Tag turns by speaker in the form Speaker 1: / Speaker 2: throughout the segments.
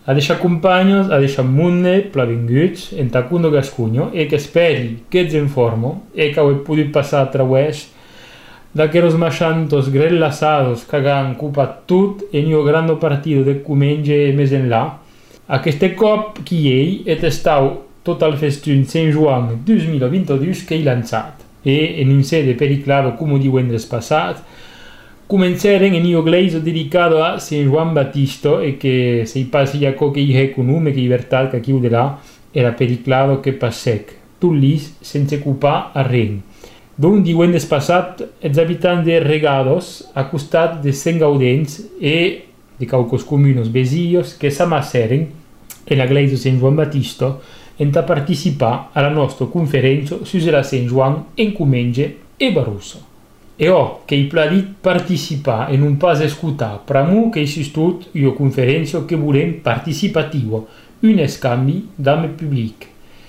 Speaker 1: Adesso compagnos, adesso munne, plavinguts, en tacundo gascugno, e che speri che informo, e che ho potuto passare attraverso d'aqueros machantos grellasados che han ocupat tot en io grande partito de comenge mes en là, aqueste cop qui ei et stau total festun Saint Joan 2022 che ei lanzat, e in sede periclado come divendres passat, comenceren in io gleisa dedicato a Saint Juan Battisto e che sei passi a co che i conume che libertà che chiude là era periclado che passec, tu lis senza ocupar a ren. Don divendres passat, els abitants de Regados, a costat de Saint Gaudens e de caucos comunos besillos che s'amasseren en la gleisa Saint Juan Battisto enta participar a la nostra conferenza sus la Saint Juan en Comenge e Barusso. E che i pladit participar e non pas escutar, pramu che sus tot io conferenza che volem participativo, un scambi d'ame public.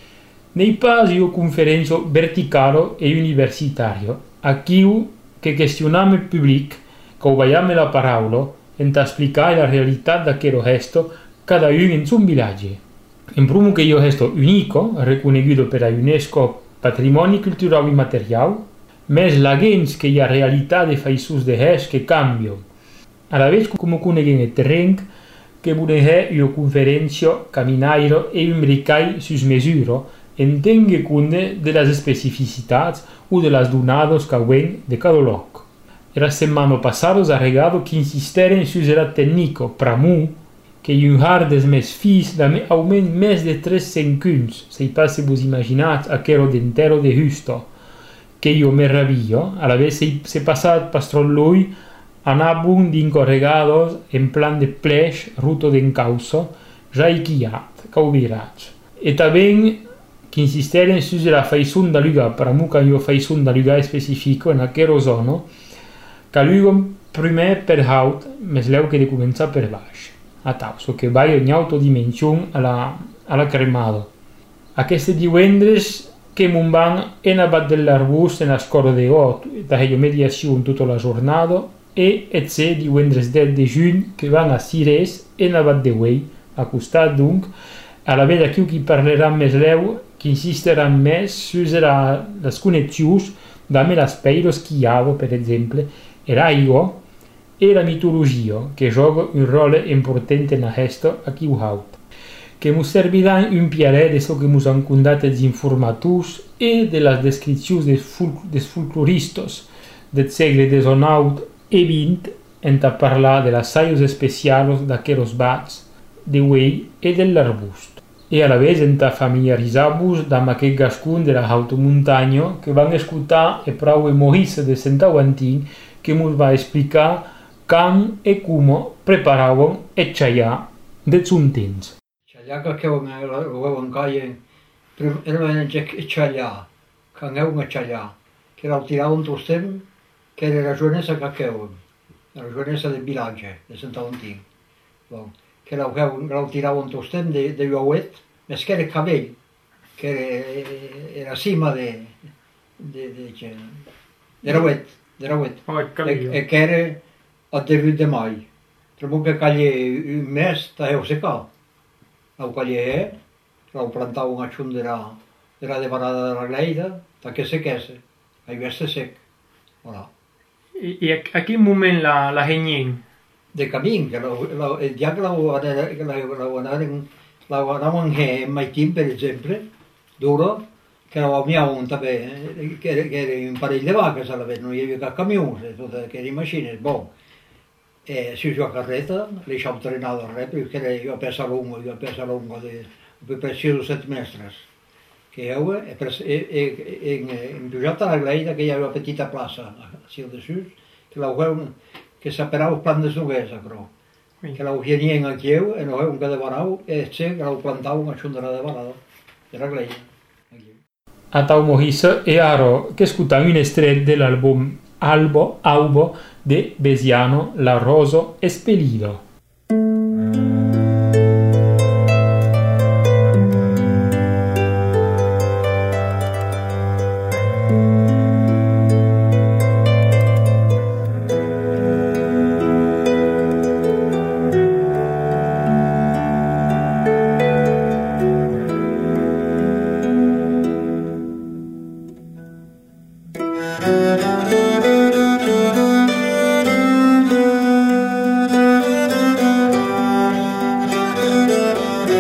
Speaker 1: Nei pas io conferenza verticalo e universitario, a chiu che questioname public, che vaiame la paraula, enta esplicare la realitat d'aquero gesto cada un in son villaggio. In primo che io gesto unico, riconosciuto per la UNESCO Patrimonio Cultural Immaterial, mes la gens che hi ha realitat de faisus de gest que cambio. A la vez come coneguen el terreny que volehe io conferencio, caminairo e imbricai sus mesuro, entengue cunde de las especificitats o de las donados que ven de cada loc. Era setmana passados ha regado que insisteren sus era tecnico, pramu, que un har des mes fis da augment mes de 300 cunts, sei pas se vos imaginats aquero d'entero de justo, che io meraviglio, a la vez se passat pastron lui, anabun d'incorregados en plan de plech, ruto d'encauso, ja iquiat, caubirats. E taben che insisteren sus la faisun da lugar, pramu ca io faisun da lugar specifico en aquero zono, ca lugon primer per haut, mes leu che de començar per baix. A tauso che vai ogni autodimensiun alla cremado. Aqueste divendres che mon van en abat dell'arbust en ascoro de got, da io mediazione tutta la giornata, e se divendres 10 de juny che van a Sires en abat de Wei, a costat donc, a la veda qui parlerà més leu, che insisterà més sus les connexions dame l'aspeiros schiavo, per exemple, era io, e la mitologia, che gioca un ruolo importante na gesto a qui haut, che mu serviran un piaret de so que mus han condat els informators e de las descripcions des folcloristos del segle XIX e XX enta parlar de las saios especialos d'aqueros bats, de Wei e dell'arbust. E a la vez enta familiaritzar-vos amb aquest gascun de la automuntanya que van escutar e prou Moïse de Centauantin que mus va explicar can e come preparaven e xallà de son temps.
Speaker 2: Xallà que ho en calle, era un xallà, que aneu a xallà, que la tiraven tot temps, que era la joanessa que queuen, la joanessa del vilatge, de Centauantin. Que la tiraven tot temps de llouet, més que era cabell, que era cima de rauet, que era a 18 de mai. Trobo que calle un mes t'heu secat. Lau calle lau plantau una xundera de varada de la gleida, ta que sequese. Ahí veste sec. Voilà.
Speaker 1: I a quin moment la genyen?
Speaker 2: De camí, que ja que l'anaven en Maitim, per exemple, d'Uro, que l'amiaven també, que era un parell de vaques a la vez, no hi havia cap camió, que eren machines, bon. Si jo a carreta, deixava trenar de res, perquè jo a pesa lungo, de precio de 7 mestres. Que jo he pujat a la gleida, que hi havia una petita plaça, així al desús, que s'aperava el plan de Noguesa, però. Que l'ho genien aquí, e no heu que de varau, e que l'ho plantau una xundera de varada, de la gleida.
Speaker 1: A tau Moïse e aro che ascoltam un estret dell'album Aubo de Besiano La Roso Espelido.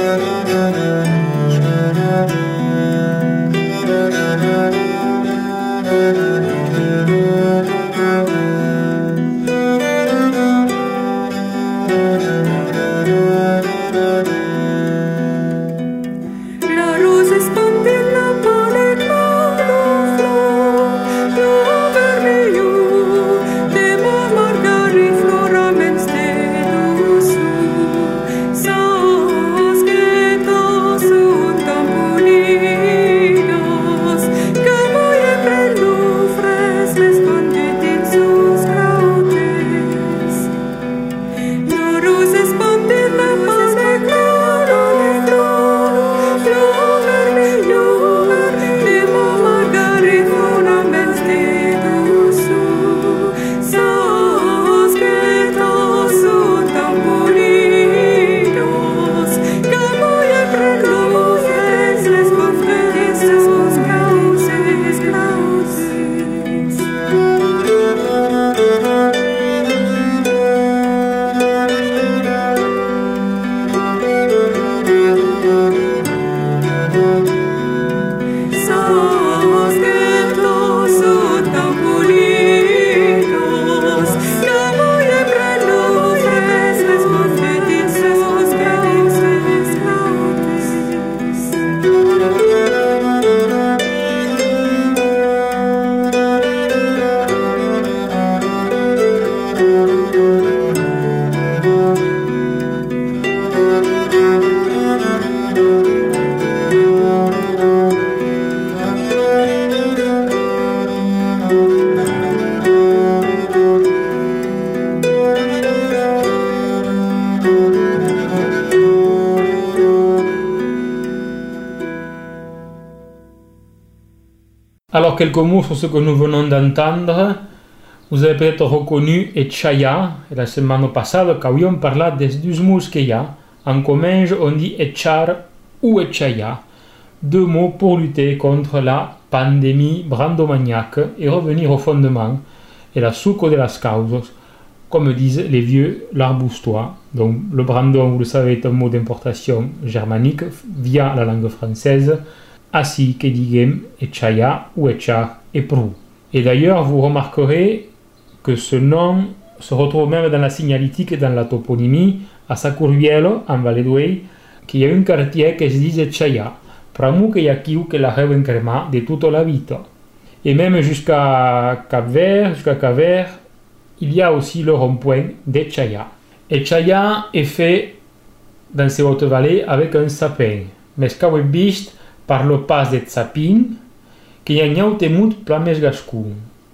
Speaker 1: Alors, quelques mots sur ce que nous venons d'entendre. Vous avez peut-être reconnu Echaya, et la semaine passée, quand on parlait des deux mots qu'il y a. En commun, on dit Echar ou Echaya, deux mots pour lutter contre la pandémie brandomaniaque et revenir au fondement et la succo de las causas, comme disent les vieux l'arboustois. Donc, le brandon, vous le savez, est un mot d'importation germanique via la langue française, ainsi que diguem Echaya ou Echar et Prou. Et d'ailleurs, vous remarquerez que ce nom se retrouve même dans la signalétique et dans la toponymie, à Sacurvielo, en Vallée d'Uei, qu'il y a un quartier qui se dit Echaya, pramu que y a qui que la rêve crema de toute la vida. Et même jusqu'à Cap-Vert, il y a aussi le rond-point d'Echaya. Echaya est fait dans ces hautes vallées avec un sapin, mais ce qu'on vist par le pas de sapin, qu'il y a un temut plames gascon.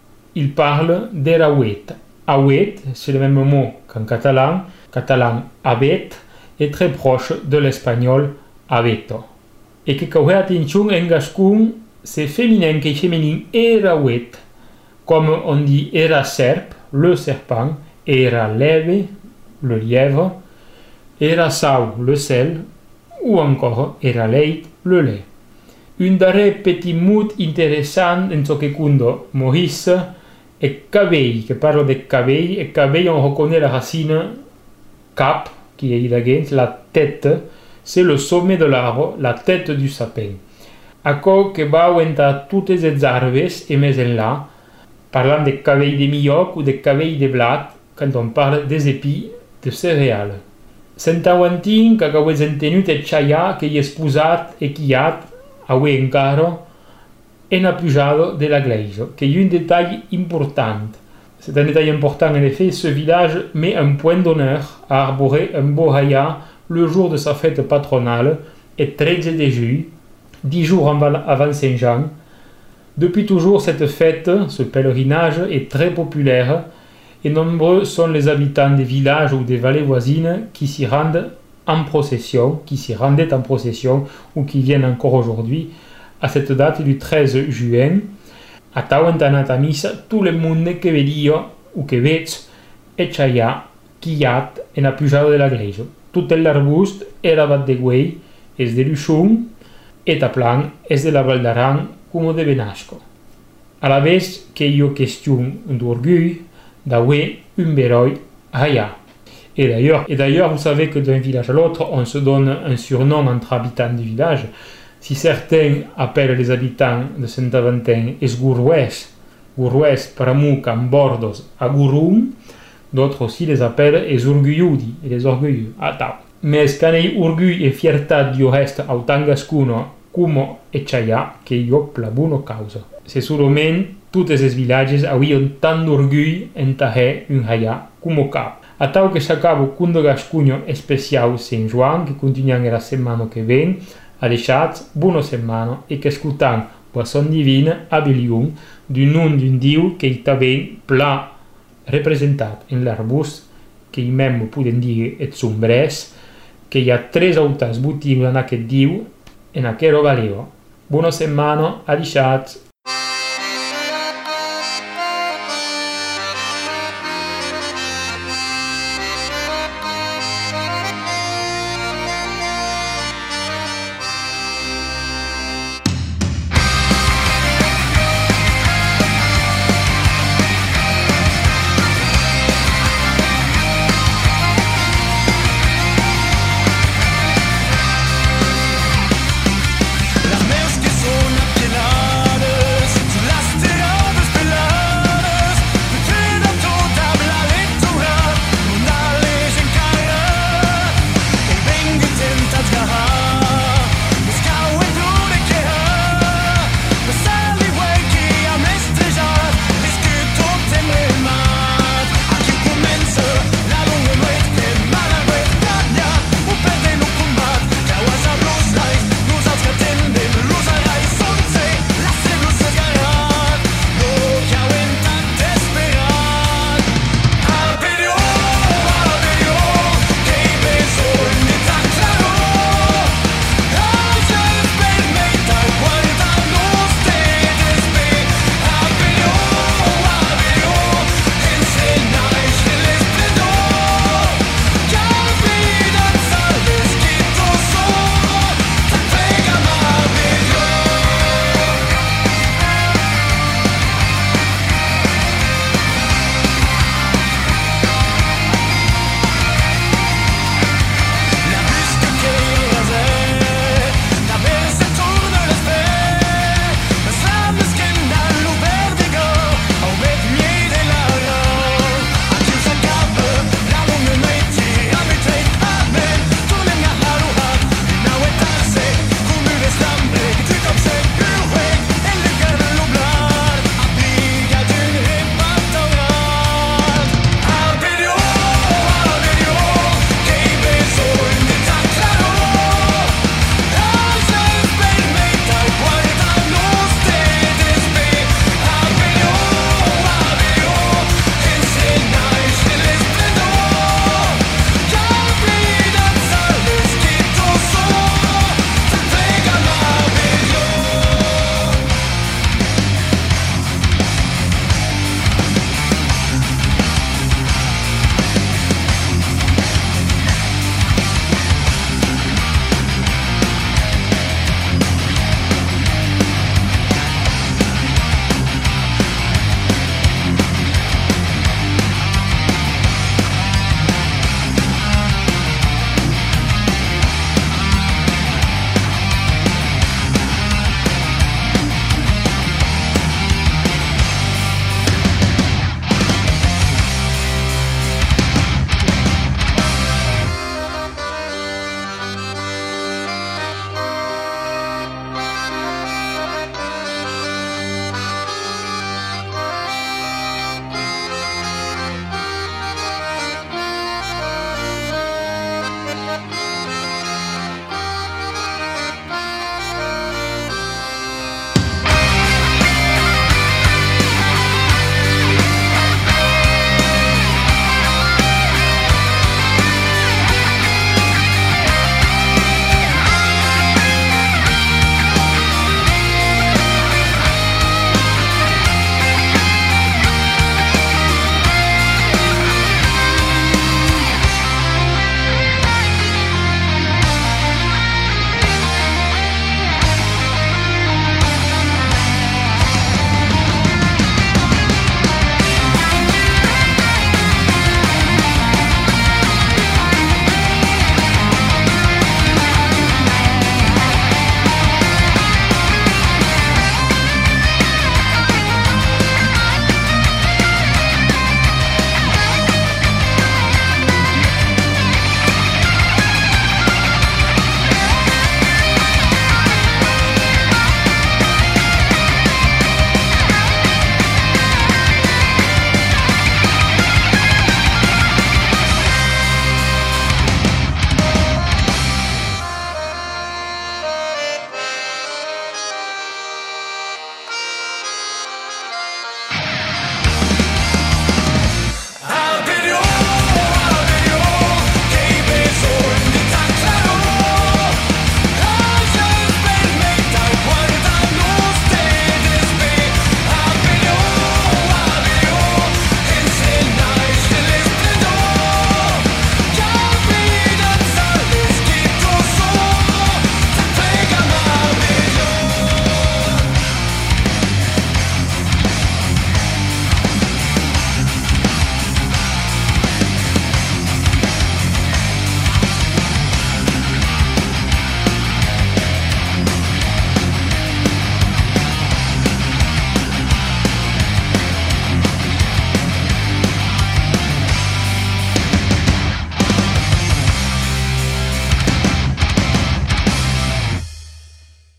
Speaker 1: Il parle d'Erawet. Awet, c'est le même mot qu'en catalan. Catalan abet est très proche de l'espagnol abeto. Et que quand on attention en gascon, c'est féminin que féminin Erawet, comme on dit era serp, le serpent, era leve, le lièvre, era sau, le sel, ou encore era leit, le lait. Un darrer petit mot intéressant en ce que cuando Maurice est cabell, qui parle de cabell, et cabell on reconnaît la racine cap, qui est la tête, c'est le sommet de l'arbre, la tête du sapin. Aquò que va entre toutes les arbres et mais en là, parlant de cabell de milloc ou de cabell de blat, quand on parle des épis de céréales. Sentauantin que avais entenut Echaya que hi és posat e quiat, avui encara, en apujado de la Gleijo, que y a un détail important. C'est un détail important en effet, ce village met un point d'honneur à arborer un beau haya le jour de sa fête patronale, et 13 de juillet, 10 jours avant Saint-Jean. Depuis toujours, cette fête, ce pèlerinage est très populaire, et nombreux sont les habitants des villages ou des vallées voisines qui s'y rendent en procession, qui s'y rendaient en procession, ou qui viennent encore aujourd'hui, à cette date du 13 juin, a tau entanat a missa tout le monde que vedia ou que veig Echaya quillat en apujado de la Gleijo. Tout l'arbust era bat de güey, es de Luchum, et a plan es de la Val d'Aran como de Benasco. A la vez que yo question d'orgull, d'awe un beroi allà. Et d'ailleurs, vous savez que d'un village à l'autre, on se donne un surnom entre habitants du village. Si certains appellent les habitants de Saint-Aventin les Gourouès, Gourouès per amuc en bordos a Gouroum, d'autres aussi les appellent les Orguiudi, les orgueilleux, a tau. Mais canei orgull e fiertat dio est autangascuno como e chaia che io plabuno causa. Se solament totes les villages avion tant d'orgull en tahè un haia como cap. A tau que s'acabo cundo gascugno especial Saint Joan che continuiamo la settimana che ven, a deixat buona settimana e che ascoltam Boisson Divina a Belium d'un nom d'un diu che i taven pla representat en l'arbust che i memmo puden dire et sombrès, che hi ha 3 autas botigas en aquest diu en aquest valeo. Buona settimana, a deixat!